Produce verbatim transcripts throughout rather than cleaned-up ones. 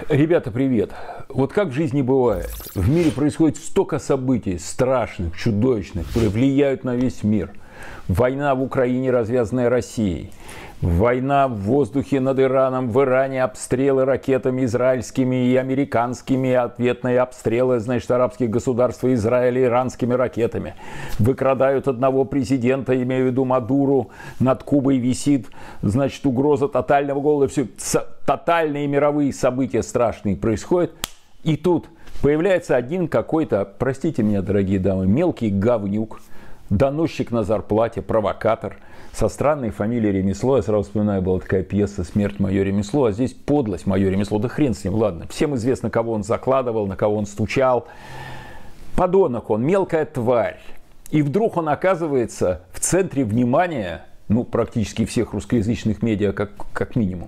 Ребята, привет! Вот как в жизни бывает, в мире происходит столько событий страшных, чудовищных, которые влияют на весь мир. Война в Украине, развязанная Россией. Война в воздухе над Ираном, в Иране обстрелы ракетами израильскими и американскими, ответные обстрелы, значит, арабских государств и Израиля иранскими ракетами. Выкрадают одного президента, имею в виду Мадуру, над Кубой висит, значит, угроза тотального голода. Все, тотальные мировые события страшные происходят. И тут появляется один какой-то, простите меня, дорогие дамы, мелкий говнюк, доносчик на зарплате, провокатор, со странной фамилией Ремесло. Я сразу вспоминаю, была такая пьеса «Смерть. Мое ремесло», а здесь подлость. Мое ремесло. Да хрен с ним, ладно. Всем известно, кого он закладывал, на кого он стучал. Подонок он, мелкая тварь. И вдруг он оказывается в центре внимания, ну, практически всех русскоязычных медиа, как, как минимум.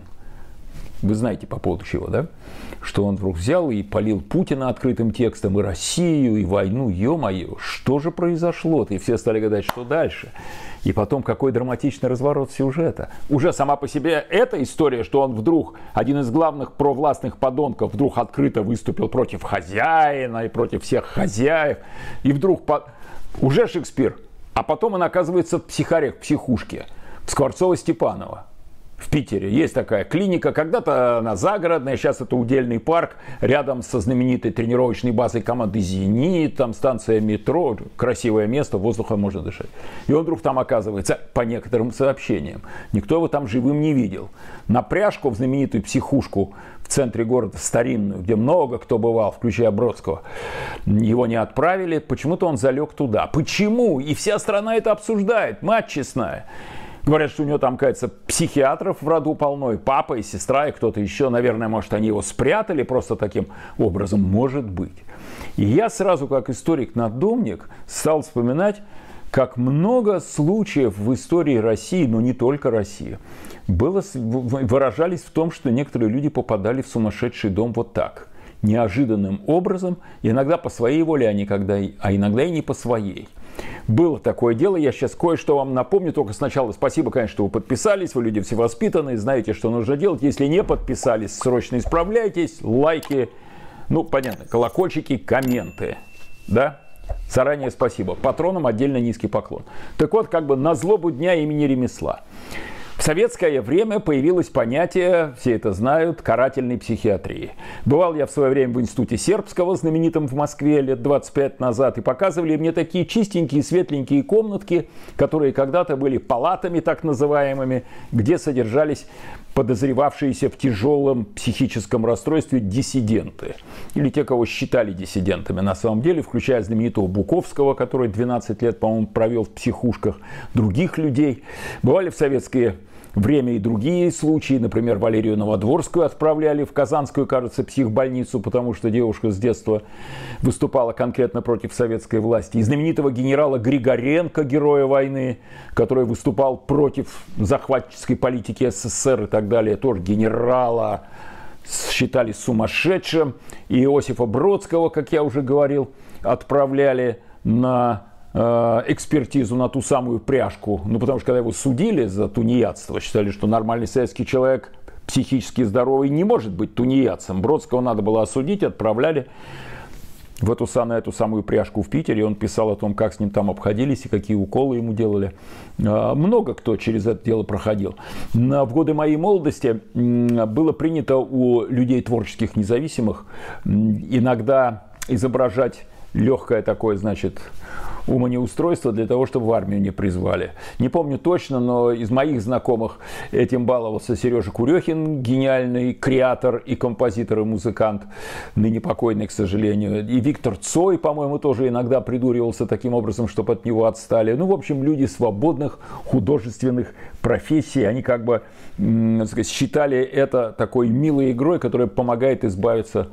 Вы знаете по поводу чего, да? Что он вдруг взял и полил Путина открытым текстом, и Россию, и войну. Ё-моё, что же произошло-то? И все стали гадать, что дальше. И потом, какой драматичный разворот сюжета. Уже сама по себе эта история, что он вдруг, один из главных провластных подонков, вдруг открыто выступил против хозяина и против всех хозяев. И вдруг по... уже Шекспир. А потом он оказывается в психариях, в психушке, в Скворцово-Степаново. В Питере есть такая клиника, когда-то она загородная, сейчас это удельный парк, рядом со знаменитой тренировочной базой команды «Зенит», там станция метро, красивое место, воздухом можно дышать. И он вдруг там оказывается, по некоторым сообщениям, никто его там живым не видел. На пряжку в знаменитую психушку в центре города, старинную, где много кто бывал, включая Бродского, его не отправили, почему-то он залег туда. Почему? И вся страна это обсуждает, мать честная. Говорят, что у него там, кажется, психиатров в роду полно, и папа, и сестра, и кто-то еще. Наверное, может, они его спрятали просто таким образом. Может быть. И я сразу, как историк-надомник, стал вспоминать, как много случаев в истории России, но не только России, было, выражались в том, что некоторые люди попадали в сумасшедший дом вот так. Неожиданным образом, иногда по своей воле, а, никогда, а иногда и не по своей. Было такое дело, я сейчас кое-что вам напомню, только сначала спасибо, конечно, что вы подписались, вы люди все воспитанные, знаете, что нужно делать. Если не подписались, срочно исправляйтесь, лайки, ну, понятно, колокольчики, комменты, да? Заранее спасибо. Патронам отдельно низкий поклон. Так вот, как бы на злобу дня имени ремесла. В советское время появилось понятие, все это знают, карательной психиатрии. Бывал я в свое время в институте Сербского, знаменитом в Москве, лет двадцать пять назад, и показывали мне такие чистенькие, светленькие комнатки, которые когда-то были палатами так называемыми, где содержались подозревавшиеся в тяжелом психическом расстройстве диссиденты. Или те, кого считали диссидентами на самом деле, включая знаменитого Буковского, который двенадцать лет, по-моему, провел в психушках, других людей. Бывали в советское время и другие случаи. Например, Валерию Новодворскую отправляли в Казанскую, кажется, психбольницу, потому что девушка с детства выступала конкретно против советской власти. И знаменитого генерала Григоренко, героя войны, который выступал против захватческой политики СССР и так далее, тоже генерала считали сумасшедшим. И Иосифа Бродского, как я уже говорил, отправляли на экспертизу на ту самую пряжку. Ну, потому что когда его судили за тунеядство, считали, что нормальный советский человек, психически здоровый, не может быть тунеядцем. Бродского надо было осудить, отправляли в эту, на эту самую пряжку в Питере. Он писал о том, как с ним там обходились и какие уколы ему делали. Много кто через это дело проходил. В годы моей молодости было принято у людей творческих, независимых иногда изображать легкое такое, значит, умонеустройство для того, чтобы в армию не призвали. Не помню точно, но из моих знакомых этим баловался Сережа Курехин, гениальный креатор и композитор, и музыкант, ныне покойный, к сожалению. И Виктор Цой, по-моему, тоже иногда придуривался таким образом, чтобы от него отстали. Ну, в общем, люди свободных художественных профессий, они как бы м- сказать, считали это такой милой игрой, которая помогает избавиться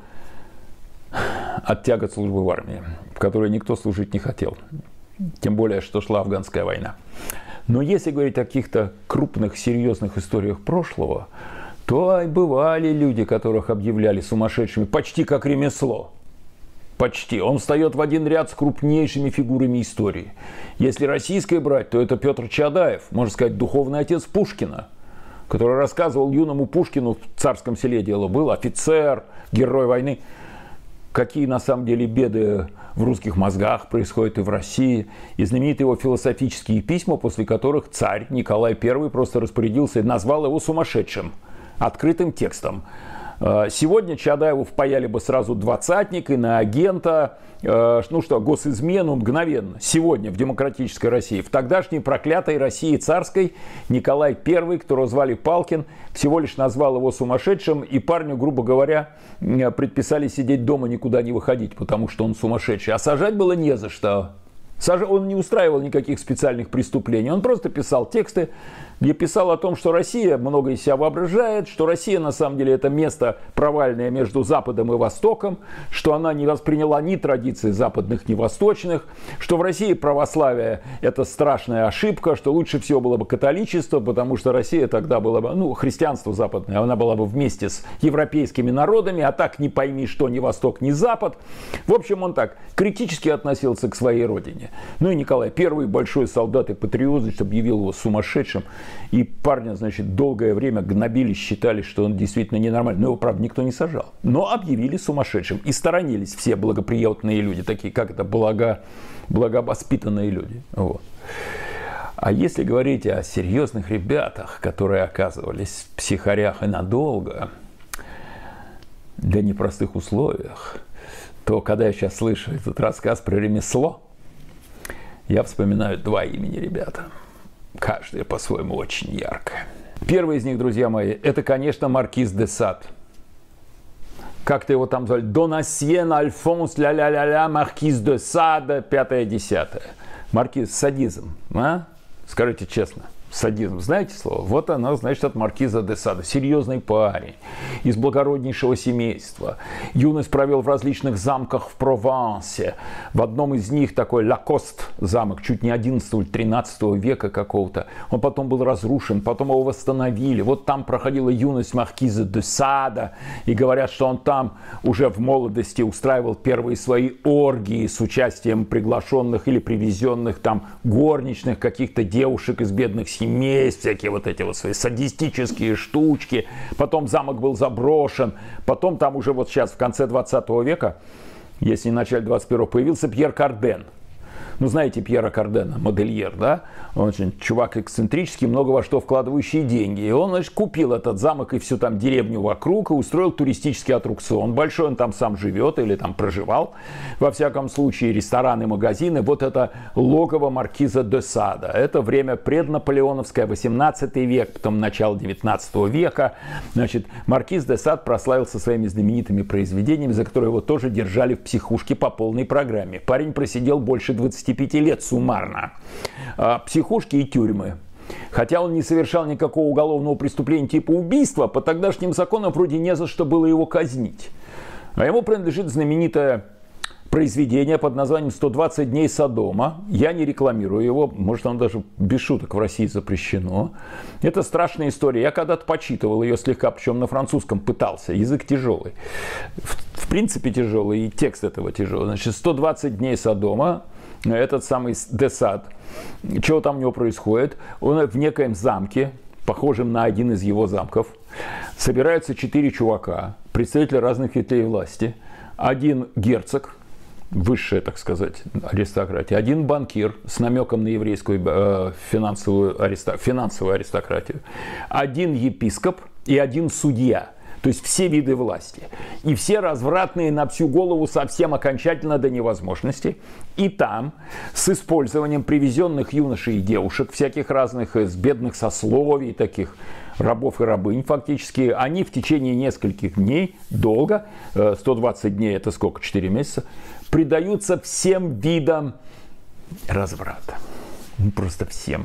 от тягот службы в армии, в которой никто служить не хотел. Тем более, что шла афганская война. Но если говорить о каких-то крупных, серьезных историях прошлого, то бывали люди, которых объявляли сумасшедшими почти как ремесло. Почти. Он встает в один ряд с крупнейшими фигурами истории. Если российское брать, то это Петр Чадаев, можно сказать, духовный отец Пушкина. который рассказывал юному Пушкину, в Царском Селе дело было, офицер, герой войны, какие на самом деле беды в русских мозгах происходят и в России. И знаменитые его философические письма, после которых царь Николай Первый просто распорядился и назвал его сумасшедшим, открытым текстом. Сегодня Чадаеву впаяли бы сразу двадцатник, иноагента, ну что, госизмену мгновенно. Сегодня в демократической России. В тогдашней проклятой России царской Николай Первый, которого звали Палкин, всего лишь назвал его сумасшедшим, и парню, грубо говоря, предписали сидеть дома, никуда не выходить, потому что он сумасшедший. А сажать было не за что. Он не устраивал никаких специальных преступлений, он просто писал тексты, где писал о том, что Россия много из себя воображает, что Россия на самом деле это место провальное между Западом и Востоком, что она не восприняла ни традиций западных, ни восточных, что в России православие это страшная ошибка, что лучше всего было бы католичество, потому что Россия тогда была бы, ну, христианство западное, она была бы вместе с европейскими народами, а так не пойми, что ни Восток, ни Запад. В общем, он так критически относился к своей родине. Ну и Николай Первый, большой солдат и патриот, значит, объявил его сумасшедшим. И парня, значит, долгое время гнобили, считали, что он действительно ненормальный. Но его, правда, никто не сажал. Но объявили сумасшедшим. И сторонились все благоприятные люди, такие как это, благо, благовоспитанные люди. Вот. А если говорить о серьезных ребятах, которые оказывались в психарях и надолго, для непростых условиях, то когда я сейчас слышу этот рассказ про ремесло, я вспоминаю два имени ребята. Каждое по-своему очень яркое. Первый из них, друзья мои, это, конечно, маркиз де Сад. Как-то его там звали? Донасьен Альфонс, ля-ля-ля-ля, маркиз де Сад, пятое-десятое. Маркиз, садизм, а? Скажите честно. Садизм, знаете слово? Вот оно, значит, от маркиза де Сада. Серьезный парень, из благороднейшего семейства. Юность провел в различных замках в Провансе. В одном из них такой Лакост замок, чуть не одиннадцатого или тринадцатого века какого-то. Он потом был разрушен, потом его восстановили. Вот там проходила юность маркиза де Сада. И говорят, что он там уже в молодости устраивал первые свои оргии с участием приглашенных или привезенных там горничных, каких-то девушек из бедных семей. Месть, всякие вот эти вот свои садистические штучки. Потом замок был заброшен. Потом там уже вот сейчас в конце двадцатого века, если не в начале двадцать первого, появился Пьер Карден. Ну, знаете Пьера Кардена, модельер, да? Он очень чувак эксцентрический, много во что вкладывающий деньги. И он, значит, купил этот замок и всю там деревню вокруг и устроил туристический аттракцион. Большой, он там сам живет или там проживал. Во всяком случае, рестораны, магазины. Вот это логово маркиза де Сада. Это время преднаполеоновское, восемнадцатый век, потом начало девятнадцатого века. Значит, маркиз де Сад прославился своими знаменитыми произведениями, за которые его тоже держали в психушке по полной программе. Парень просидел больше двадцати пяти лет суммарно. Психушки и тюрьмы. Хотя он не совершал никакого уголовного преступления типа убийства, по тогдашним законам вроде не за что было его казнить. А ему принадлежит знаменитое произведение под названием «сто двадцать дней Содома». Я не рекламирую его, может, оно даже без шуток в России запрещено. Это страшная история. Я когда-то почитывал ее слегка, причем на французском пытался. Язык тяжелый. В, в принципе тяжелый, и текст этого тяжелый. Значит, «сто двадцать дней Содома». Этот самый де Сад. Что там у него происходит? Он в некоем замке, похожем на один из его замков, собираются четыре чувака, представители разных ветвей власти. Один герцог, высшая, так сказать, аристократия. Один банкир с намеком на еврейскую э, финансовую, ариста, финансовую аристократию. Один епископ и один судья. То есть все виды власти. И все развратные на всю голову совсем окончательно до невозможности. И там с использованием привезенных юношей и девушек, всяких разных из бедных сословий, таких рабов и рабынь фактически, они в течение нескольких дней, долго, сто двадцать дней это сколько, четыре месяца, предаются всем видам разврата. Просто всем.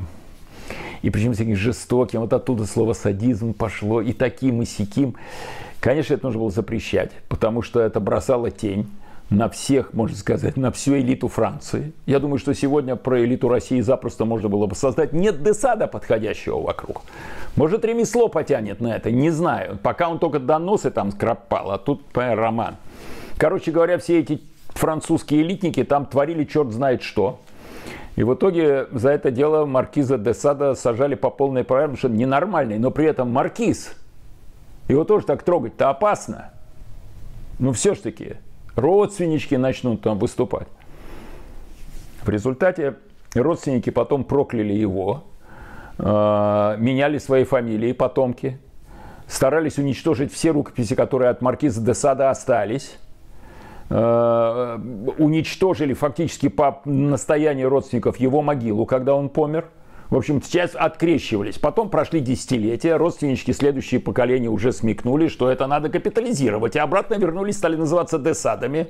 И причем всяким жестоким, вот оттуда слово садизм пошло, и таким, и сяким. Конечно, это нужно было запрещать, потому что это бросало тень на всех, можно сказать, на всю элиту Франции. Я думаю, что сегодня про элиту России запросто можно было бы создать. Нет де Сада подходящего вокруг. Может, ремесло потянет на это, не знаю. Пока он только доносы там скропал, а тут роман. Короче говоря, все эти французские элитники там творили черт знает что. И в итоге за это дело маркиза де Сада сажали по полной программе, потому что он ненормальный, но при этом маркиз. Его тоже так трогать-то опасно. Ну все ж таки, родственнички начнут там выступать. В результате родственники потом прокляли его, э, меняли свои фамилии, потомки, старались уничтожить все рукописи, которые от маркиза де Сада остались. Э, уничтожили фактически по настоянию родственников его могилу, когда он помер. В общем, сейчас открещивались. Потом прошли десятилетия, родственнички, следующие поколения уже смекнули, что это надо капитализировать. И обратно вернулись, стали называться де Садами.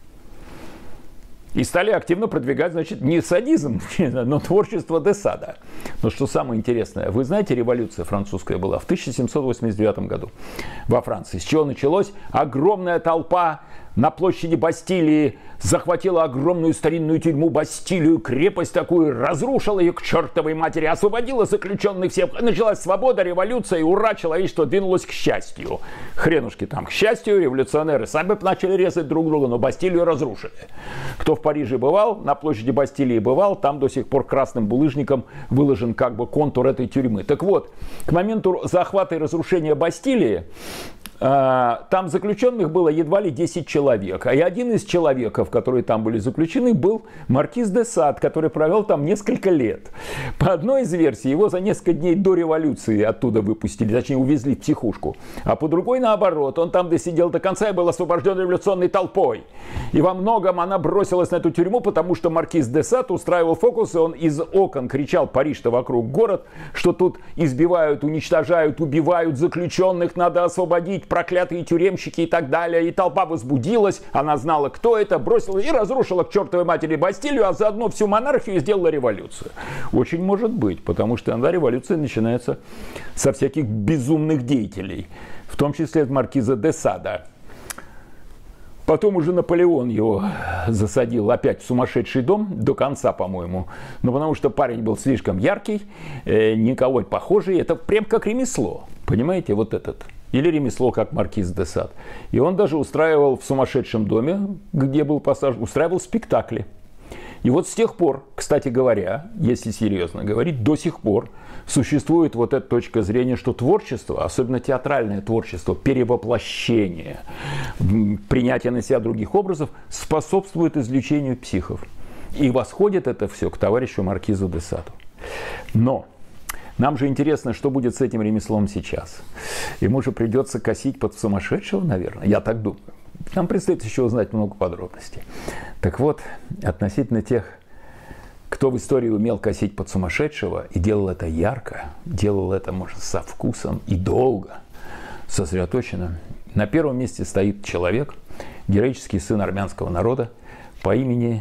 И стали активно продвигать, значит, не садизм, но творчество де Сада. Но что самое интересное, вы знаете, революция французская была в тысяча семьсот восемьдесят девятом году во Франции. С чего началось? Огромная толпа на площади Бастилии захватила огромную старинную тюрьму Бастилию, крепость такую, разрушила ее к чертовой матери, освободила заключенных всех. Началась свобода, революция, и ура, человечество двинулось к счастью. Хренушки там, к счастью, революционеры сами начали резать друг друга, но Бастилию разрушили. Кто в Париже бывал, на площади Бастилии бывал, там до сих пор красным булыжником выложен как бы контур этой тюрьмы. Так вот, к моменту захвата и разрушения Бастилии там заключенных было едва ли десять человек. И один из человеков, которые там были заключены, был маркиз де Сад, который провел там несколько лет. По одной из версий, его за несколько дней до революции оттуда выпустили, точнее увезли в психушку. А по другой наоборот, он там досидел до конца и был освобожден революционной толпой. И во многом она бросилась на эту тюрьму, потому что маркиз де Сад устраивал фокусы, он из окон кричал: Париж-то вокруг город, что тут избивают, уничтожают, убивают заключенных, надо освободить, проклятые тюремщики и так далее. И толпа возбудилась, она знала, кто это, бросила и разрушила к чертовой матери Бастилию, а заодно всю монархию и сделала революцию. Очень может быть, потому что иногда революция начинается со всяких безумных деятелей, в том числе от маркиза де Сада. Потом уже Наполеон его засадил опять в сумасшедший дом, до конца, по-моему. Ну, потому что парень был слишком яркий, э, никого похожий. Это прям как ремесло, понимаете, вот этот. Или ремесло, как маркиз де Сад. И он даже устраивал в сумасшедшем доме, где был посажен, устраивал спектакли. И вот с тех пор, кстати говоря, если серьезно говорить, до сих пор существует вот эта точка зрения, что творчество, особенно театральное творчество, перевоплощение, принятие на себя других образов, способствует излечению психов. И восходит это все к товарищу маркизу де Саду. Но нам же интересно, что будет с этим ремеслом сейчас. Ему же придется косить под сумасшедшего, наверное, я так думаю. Нам предстоит еще узнать много подробностей. Так вот, относительно тех, кто в истории умел косить под сумасшедшего и делал это ярко, делал это, может, со вкусом и долго, сосредоточенно, на первом месте стоит человек, героический сын армянского народа по имени,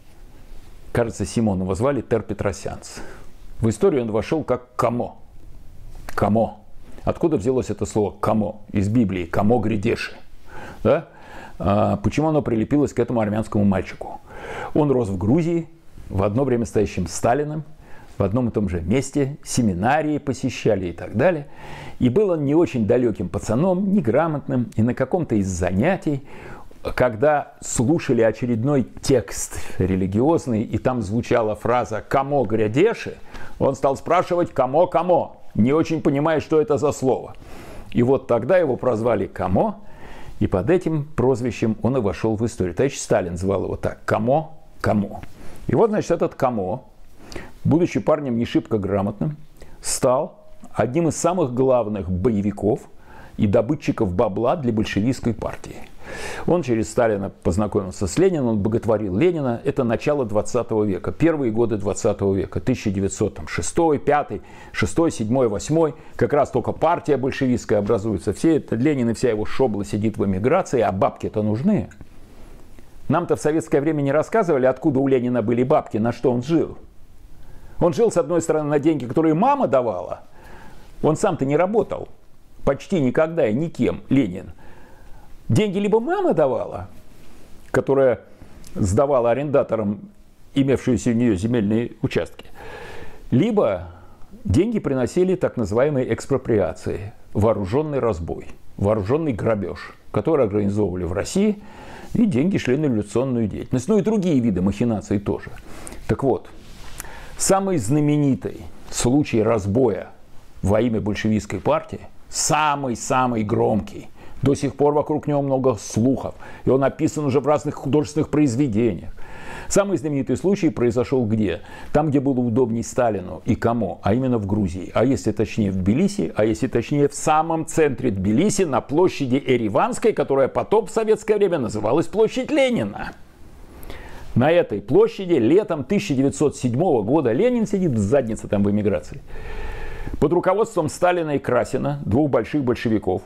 кажется, Симон, его звали Тер Петросянц. В историю он вошел как Камо. Камо. Откуда взялось это слово Камо? Из Библии. Камо Грядеши. Да? А почему оно прилепилось к этому армянскому мальчику? Он рос в Грузии, в одно время стоящим Сталином, в одном и том же месте, семинарии посещали и так далее. И был он не очень далеким пацаном, неграмотным, и на каком-то из занятий, когда слушали очередной текст религиозный, и там звучала фраза «Камо грядеши», он стал спрашивать «Камо, камо?», не очень понимая, что это за слово. И вот тогда его прозвали Камо, и под этим прозвищем он и вошел в историю. Товарищ Сталин звал его так: Камо, Камо. И вот, значит, этот Камо, будучи парнем не шибко грамотным, стал одним из самых главных боевиков и добытчиков бабла для большевистской партии. Он через Сталина познакомился с Лениным, он боготворил Ленина. Это начало двадцатого века, первые годы двадцатого века, тысяча девятьсот шестой, пятый, шестой, седьмой, восьмой. Как раз только партия большевистская образуется. Все это, Ленин и вся его шобла сидит в эмиграции, а бабки-то нужны. Нам-то в советское время не рассказывали, откуда у Ленина были бабки, на что он жил. Он жил, с одной стороны, на деньги, которые мама давала. Он сам-то не работал. Почти никогда и никем, Ленин. Деньги либо мама давала, которая сдавала арендаторам имевшиеся у нее земельные участки, либо деньги приносили так называемые экспроприации, вооруженный разбой, вооруженный грабеж, который организовывали в России, и деньги шли на революционную деятельность. Ну и другие виды махинаций тоже. Так вот, Самый знаменитый случай разбоя во имя большевистской партии, самый-самый громкий, до сих пор вокруг него много слухов, и он описан уже в разных художественных произведениях. Самый знаменитый случай произошел где? Там, где было удобней Сталину и кому, а именно в Грузии, а если точнее в Тбилиси, а если точнее в самом центре Тбилиси, на площади Ереванской, которая потом в советское время называлась площадь Ленина. На этой площади летом тысяча девятьсот седьмого года Ленин сидит в заднице там в эмиграции. Под руководством Сталина и Красина, двух больших большевиков.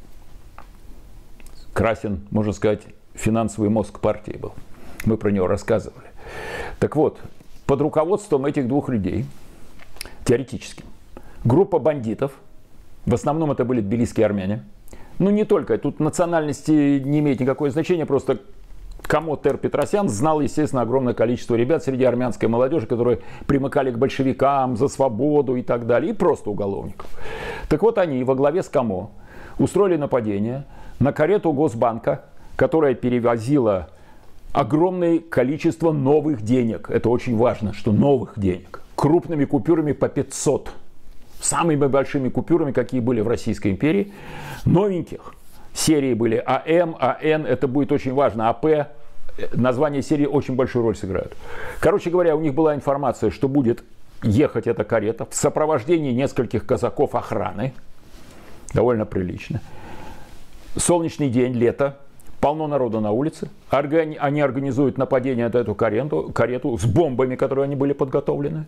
Красин, можно сказать, финансовый мозг партии был. Мы про него рассказывали. Так вот, под руководством этих двух людей, теоретически, группа бандитов, в основном это были тбилисские армяне, ну не только, тут национальности не имеет никакого значения, просто Комод Тер Петросян знал, естественно, огромное количество ребят среди армянской молодежи, которые примыкали к большевикам за свободу и так далее, и просто уголовников. Так вот они во главе с Комо устроили нападение на карету Госбанка, которая перевозила огромное количество новых денег. Это очень важно, что новых денег. Крупными купюрами по пятьсот. Самыми большими купюрами, какие были в Российской империи. Новеньких. Серии были АМ, АН, это будет очень важно. АП, название серии очень большую роль сыграют. Короче говоря, у них была информация, что будет ехать эта карета в сопровождении нескольких казаков охраны. Довольно прилично. Солнечный день, лето. Полно народа на улице. Они организуют нападение на эту карету, карету с бомбами, которые они были подготовлены.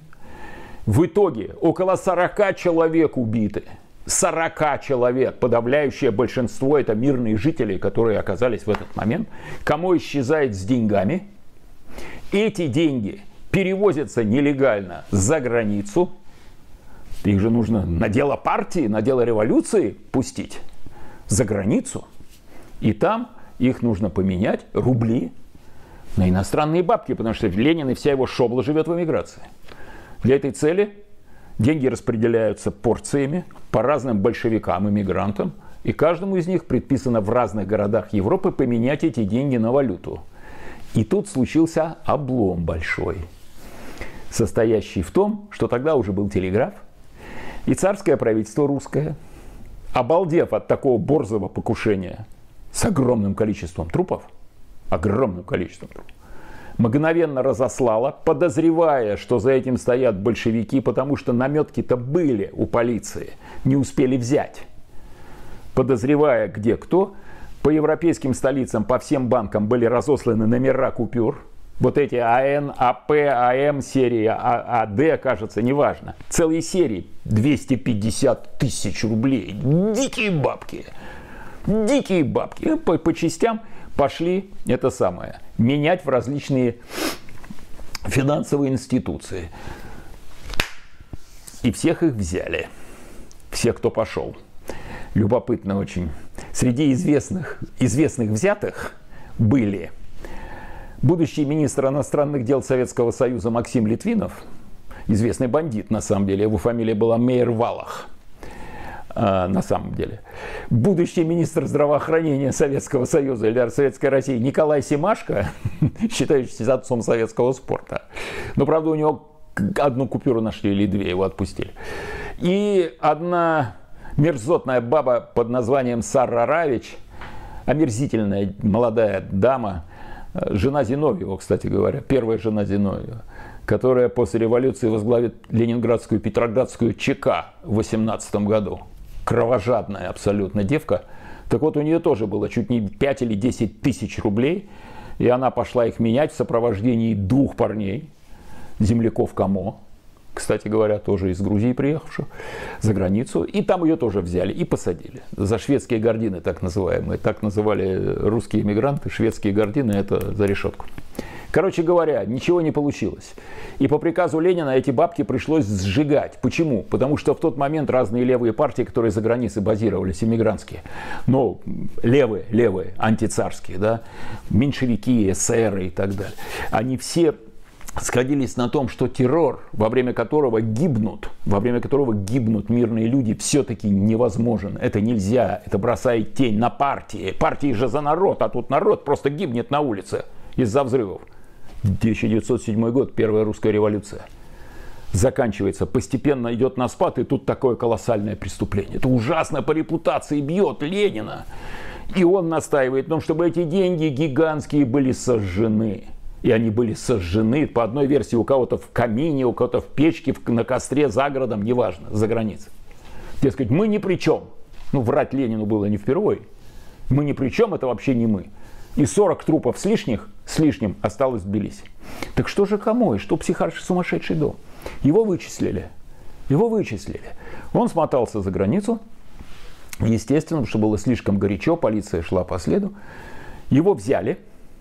В итоге около сорока человек убиты. сорока человек. Подавляющее большинство это мирные жители, которые оказались в этот момент. Кому исчезает с деньгами. Эти деньги перевозятся нелегально за границу. Их же нужно на дело партии, на дело революции пустить. За границу. И там их нужно поменять, рубли, на иностранные бабки, потому что Ленин и вся его шобла живет в эмиграции. Для этой цели деньги распределяются порциями по разным большевикам, иммигрантам, и каждому из них предписано в разных городах Европы поменять эти деньги на валюту. И тут случился облом большой, состоящий в том, что тогда уже был телеграф, и царское правительство русское, обалдев от такого борзого покушения с огромным количеством трупов, огромным количеством трупов, мгновенно разослало, подозревая, что за этим стоят большевики, потому что наметки-то были у полиции, не успели взять. Подозревая, где кто, по европейским столицам, по всем банкам были разосланы номера купюр. Вот эти АН, АП, АМ серии, АД, кажется, неважно. Целые серии, двести пятьдесят тысяч рублей. Дикие бабки. Дикие бабки. По, по частям пошли это самое. Менять в различные финансовые институции. И всех их взяли. Всех, кто пошел. Любопытно очень. Среди известных, известных взятых были будущий министр иностранных дел Советского Союза Максим Литвинов, известный бандит на самом деле, его фамилия была Мейер-Валах, а, на самом деле. Будущий министр здравоохранения Советского Союза или Советской России Николай Семашко, считающийся отцом советского спорта. Но, правда, у него одну купюру нашли или две, его отпустили. И одна мерзотная баба под названием Сара Равич, омерзительная молодая дама, жена Зиновьева, кстати говоря, первая жена Зиновьева, которая после революции возглавит Ленинградскую Петроградскую ЧК в восемнадцатом году. Кровожадная абсолютно девка. Так вот, у нее тоже было чуть не пять или десять тысяч рублей, и она пошла их менять в сопровождении двух парней, земляков Комо, кстати говоря, тоже из Грузии приехавших, за границу. И там ее тоже взяли и посадили. За шведские гардины, так называемые. Так называли русские эмигранты. Шведские гардины – это за решетку. Короче говоря, ничего не получилось. И по приказу Ленина эти бабки пришлось сжигать. Почему? Потому что в тот момент разные левые партии, которые за границей базировались, эмигрантские, ну, левые, левые, антицарские, да, меньшевики, эсеры и так далее, они все сходились на том, что террор, во время которого гибнут, во время которого гибнут мирные люди, все-таки невозможен. Это нельзя, это бросает тень на партии. Партии же за народ, а тут народ просто гибнет на улице из-за взрывов. тысяча девятьсот седьмой год, первая русская революция. заканчивается, постепенно идет на спад, и тут такое колоссальное преступление. Это ужасно по репутации бьет Ленина. И он настаивает на том, чтобы эти деньги гигантские были сожжены. И они были сожжены, по одной версии, у кого-то в камине, у кого-то в печке, на костре, за городом, неважно, за границей. Дескать, мы ни при чем. Ну, врать Ленину было не впервые. Мы ни при чем, это вообще не мы. И сорок трупов с, лишних, с лишним осталось в Тбилиси. Так что же кому? И что психарш сумасшедший дом? Его вычислили. Его вычислили. Он смотался за границу. Естественно, потому что было слишком горячо, полиция шла по следу. Его взяли.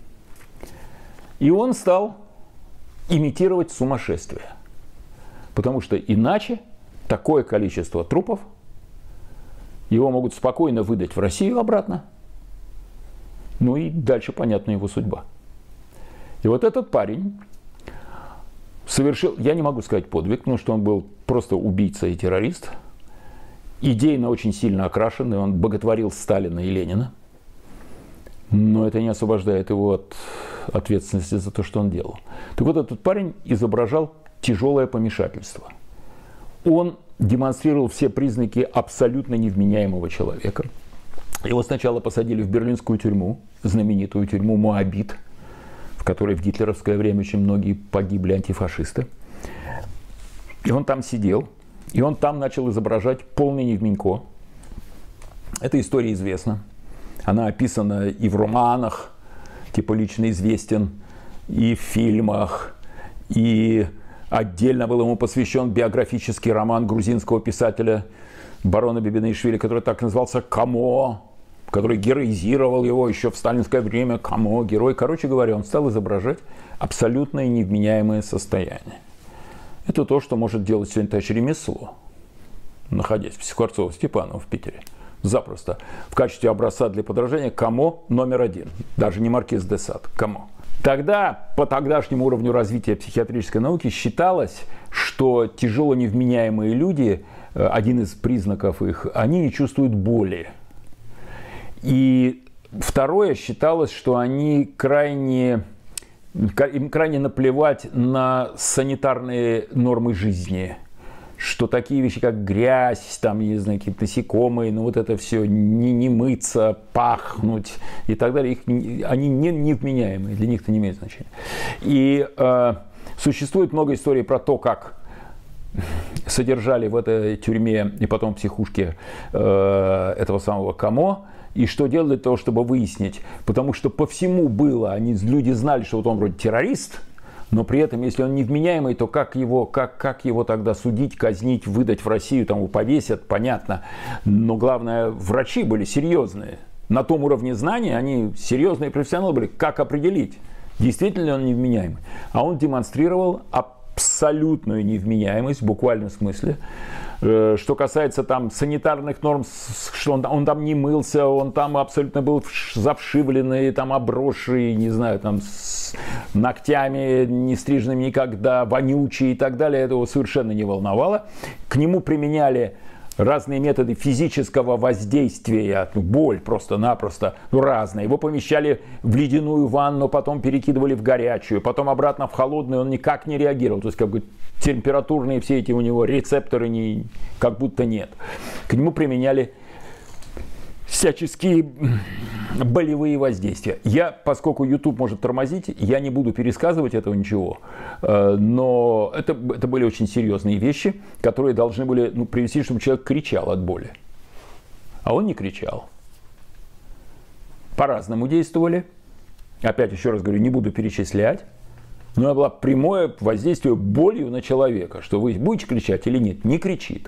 И он стал имитировать сумасшествие. Потому что иначе такое количество трупов его могут спокойно выдать в Россию обратно. Ну и дальше понятна его судьба. И вот этот парень совершил, я не могу сказать подвиг, потому что он был просто убийца и террорист. Идейно очень сильно окрашенный, он боготворил Сталина и Ленина. Но это не освобождает его от ответственности за то, что он делал. Так вот, этот парень изображал тяжелое помешательство. Он демонстрировал все признаки абсолютно невменяемого человека. Его сначала посадили в берлинскую тюрьму, знаменитую тюрьму Моабит, в которой в гитлеровское время очень многие погибли антифашисты. И он там сидел, и он там начал изображать полный невменько. Эта история известна. Она описана и в романах, типа «Лично известен», и в фильмах, и отдельно был ему посвящен биографический роман грузинского писателя барона Бебенишвили, который так назывался «Камо», который героизировал его еще в сталинское время. Камо, герой. Короче говоря, он стал изображать абсолютное невменяемое состояние. Это то, что может делать сегодня товарищ Ремесло, находясь в Скворцово-Степаново в Питере. Запросто. В качестве образца для подражания Камо номер один. Даже не Маркиз де Сад. Камо. Тогда, по тогдашнему уровню развития психиатрической науки, считалось, что тяжело невменяемые люди, один из признаков их, они не чувствуют боли. И второе, считалось, что они крайне, им крайне наплевать на санитарные нормы жизни. Что такие вещи, как грязь, там, не знаю, какие-то насекомые, ну вот это все, не, не мыться, пахнуть и так далее, их, они не, невменяемые, для них это не имеет значения. И э, существует много историй про то, как содержали в этой тюрьме и потом в психушке э, этого самого Камо, и что делали для того, чтобы выяснить. Потому что по всему было, они, люди знали, что вот он вроде террорист, но при этом, если он невменяемый, то как его, как, как его тогда судить, казнить, выдать в Россию, там его повесят, понятно. Но главное, врачи были серьезные. На том уровне знания они серьезные профессионалы были. Как определить, действительно ли он невменяемый? А он демонстрировал абсолютную невменяемость в буквальном смысле. Что касается там санитарных норм, что он, он там не мылся, он там абсолютно был завшивленный, там обросший, не знаю, там с ногтями не стриженными никогда, вонючий и так далее, это его совершенно не волновало. К нему применяли разные методы физического воздействия, ну, боль просто-напросто, ну, разные. Его помещали в ледяную ванну, потом перекидывали в горячую, потом обратно в холодную, он никак не реагировал. То есть, как бы, температурные все эти у него рецепторы не, как будто нет. К нему применяли всяческие болевые воздействия. Я, поскольку YouTube может тормозить, я не буду пересказывать этого ничего, но это, это были очень серьезные вещи, которые должны были, ну, привести, чтобы человек кричал от боли. А он не кричал. По-разному действовали. Опять, еще раз говорю, не буду перечислять. Но это было прямое воздействие болью на человека, что вы будете кричать или нет. Не кричит.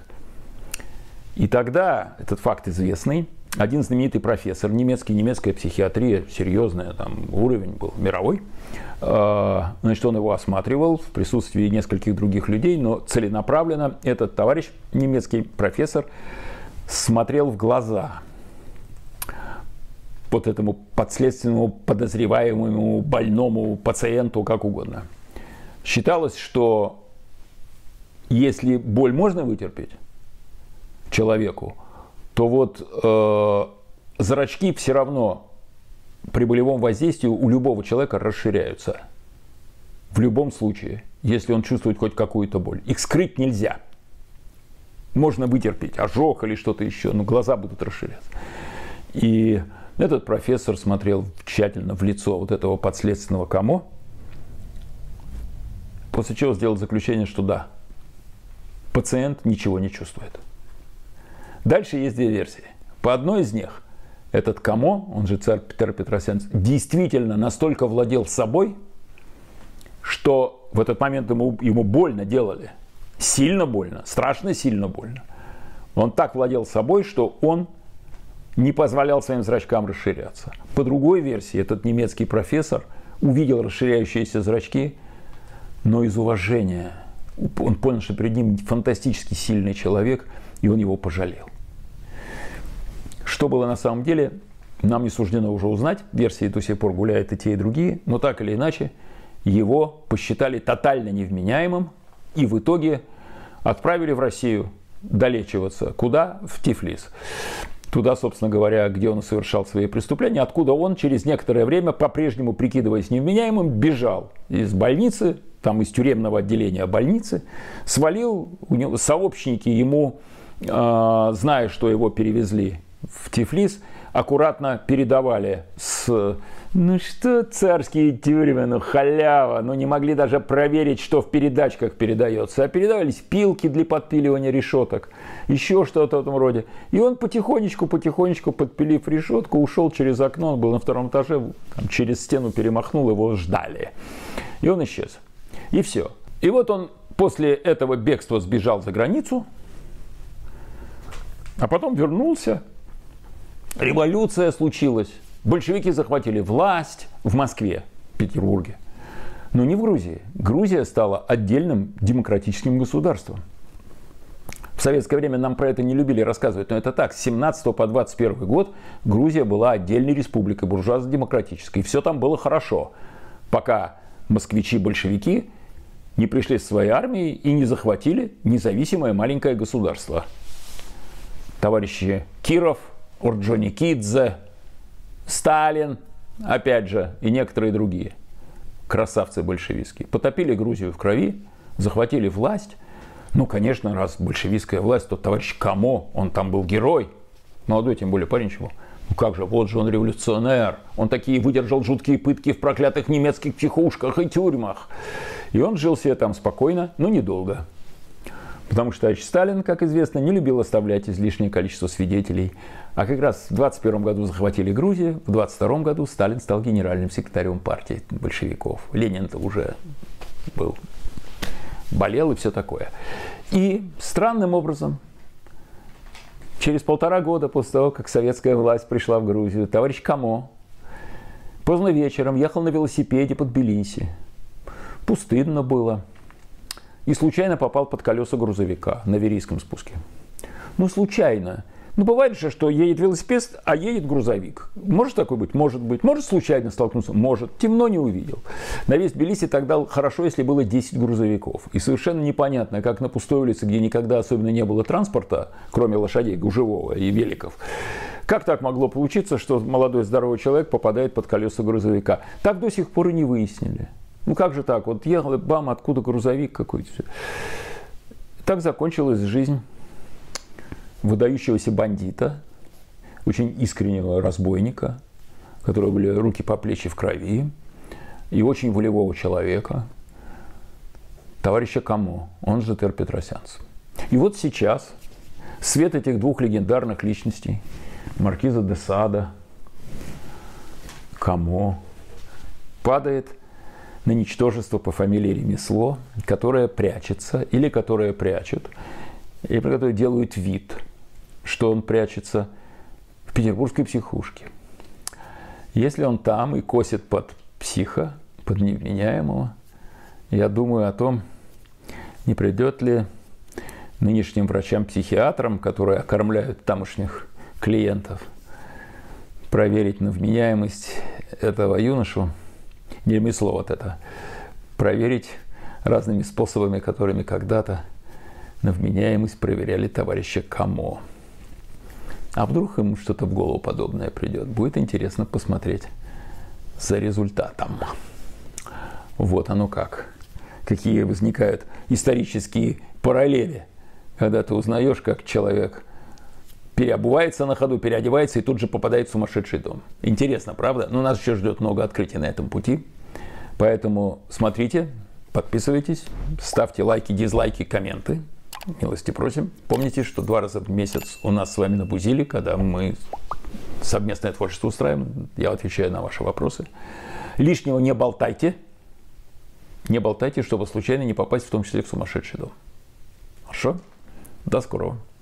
И тогда, этот факт известный, один знаменитый профессор, немецкий, немецкая психиатрия, серьезная, там уровень был мировой, значит, он его осматривал в присутствии нескольких других людей, но целенаправленно этот товарищ, немецкий профессор, смотрел в глаза вот этому подследственному, подозреваемому, больному пациенту, как угодно. Считалось, что если боль можно вытерпеть человеку, то вот э, зрачки все равно при болевом воздействии у любого человека расширяются. В любом случае. если он чувствует хоть какую-то боль. Их скрыть нельзя. Можно вытерпеть ожог или что-то еще, но глаза будут расширяться. И этот профессор смотрел тщательно в лицо вот этого подследственного Камо, после чего сделал заключение, что да, пациент ничего не чувствует. Дальше есть две версии. По одной из них, этот Камо, он же царь Петр Петросян, действительно настолько владел собой, что в этот момент ему, ему больно делали. Сильно больно, страшно сильно больно. Он так владел собой, что он не позволял своим зрачкам расширяться. По другой версии, этот немецкий профессор увидел расширяющиеся зрачки, но из уважения. Он понял, что перед ним фантастически сильный человек, и он его пожалел. Что было на самом деле, нам не суждено уже узнать. Версии до сих пор гуляют и те, и другие. Но так или иначе, его посчитали тотально невменяемым. И в итоге отправили в Россию долечиваться. Куда? В Тифлис. Туда, собственно говоря, где он совершал свои преступления, откуда он через некоторое время, по-прежнему прикидываясь невменяемым, бежал из больницы, там из тюремного отделения больницы, свалил, у него сообщники ему, э, зная, что его перевезли в Тифлис, аккуратно передавали с... Ну что царские тюрьмы, ну халява, ну не могли даже проверить, что в передачках передается. А передавались пилки для подпиливания решеток, еще что-то в этом роде. И он потихонечку-потихонечку, подпилив решетку, ушел через окно, он был на втором этаже, там, через стену перемахнул, его ждали. И он исчез. И все. И вот он после этого бегства сбежал за границу, а потом вернулся. Революция случилась. Большевики захватили власть в Москве, в Петербурге, но не в Грузии. Грузия стала отдельным демократическим государством. В советское время нам про это не любили рассказывать, но это так. С семнадцатого по двадцать первый год Грузия была отдельной республикой, буржуазно-демократической. И все там было хорошо, пока москвичи-большевики не пришли с своей армией и не захватили независимое маленькое государство. Товарищи Киров, Орджоникидзе, Сталин, опять же, и некоторые другие красавцы большевистские, потопили Грузию в крови, захватили власть. Ну, конечно, раз большевистская власть, то товарищ Камо, он там был герой, молодой, тем более парень чего. Ну как же, вот же он революционер, он такие выдержал жуткие пытки в проклятых немецких психушках и тюрьмах. И он жил себе там спокойно, но недолго. Потому что товарищ Сталин, как известно, не любил оставлять излишнее количество свидетелей. А как раз в двадцать первом году захватили Грузию, в двадцать втором году Сталин стал генеральным секретарем партии большевиков. Ленин-то уже был, болел и все такое. И странным образом, через полтора года после того, как советская власть пришла в Грузию, товарищ Камо поздно вечером ехал на велосипеде под Тбилиси. Пустынно было. И случайно попал под колеса грузовика на Верийском спуске. Ну, случайно. Ну, бывает же, что едет велосипед, а едет грузовик. Может такое быть? Может быть. Может случайно столкнуться? Может. Темно, не увидел. На весь Тбилиси тогда хорошо, если было десять грузовиков. И совершенно непонятно, как на пустой улице, где никогда особенно не было транспорта, кроме лошадей, гужевого и великов, как так могло получиться, что молодой здоровый человек попадает под колеса грузовика? Так до сих пор и не выяснили. Ну как же так? Вот ехал, бам, откуда грузовик какой-то. Так закончилась жизнь выдающегося бандита, очень искреннего разбойника, у которого были руки по плечи в крови, и очень волевого человека, товарища Камо, он же Тер Петросянц. И вот сейчас свет этих двух легендарных личностей, маркиза де Сада, Камо, падает на ничтожество по фамилии Ремесло, которое прячется или которое прячут, и при котором делают вид, что он прячется в петербургской психушке. Если он там и косит под психа, под невменяемого, я думаю о том, не придет ли нынешним врачам-психиатрам, которые окормляют тамошних клиентов, проверить на вменяемость этого юношу, не ремесло вот это, проверить разными способами, которыми когда-то на вменяемость проверяли товарища Камо. А вдруг ему что-то в голову подобное придет. Будет интересно посмотреть за результатом. Вот оно как. какие возникают исторические параллели, когда ты узнаешь, как человек переобувается на ходу, переодевается и тут же попадает в сумасшедший дом. Интересно, правда? Но нас еще ждет много открытий на этом пути. Поэтому смотрите, подписывайтесь, ставьте лайки, дизлайки, комменты. Милости просим. Помните, что два раза в месяц у нас с вами на Бузиле, когда мы совместное творчество устраиваем, я отвечаю на ваши вопросы. Лишнего не болтайте. Не болтайте, чтобы случайно не попасть в том числе в сумасшедший дом. Хорошо? До скорого.